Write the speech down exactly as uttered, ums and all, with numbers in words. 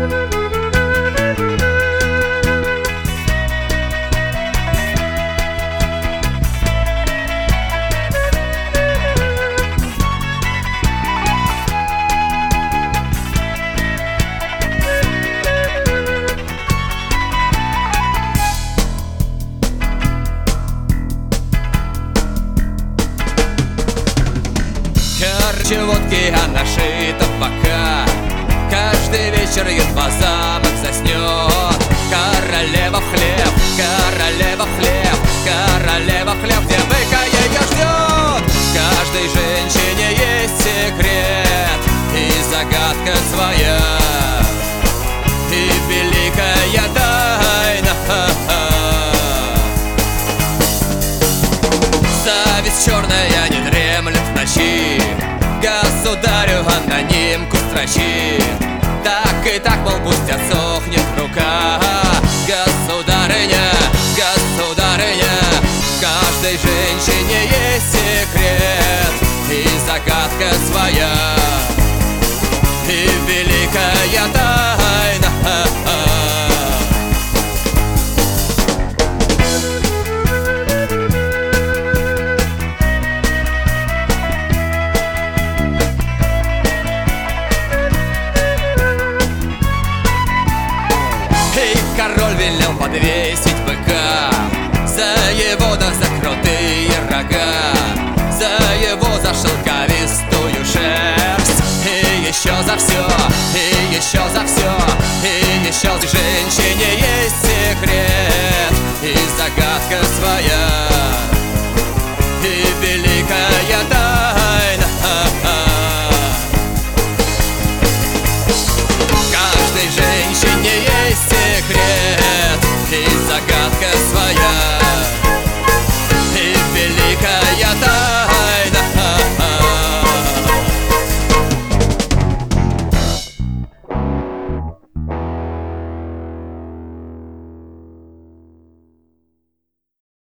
Короче, водки, а наши-то бока. Каждый вечер едва замок заснет. Королева в хлеб, королева в хлеб, королева в хлеб, где быка ее ждет. Каждой женщине есть секрет и загадка своя, и великая тайна. Зависть черная не дремлет в ночи, государю анонимку строчит. Так и так, мол, пусть отсохнет рука. Государыня, государыня, в каждой женщине есть секрет и загадка своя, и великая тайна. Король велел подвесить быка за его да за крутые рога, за его за шелковистую шерсть, и еще за все, и еще за все, и еще за женщине есть секрет и загадка своя, и великая тайна. Каждой женщине есть секрет и загадка своя.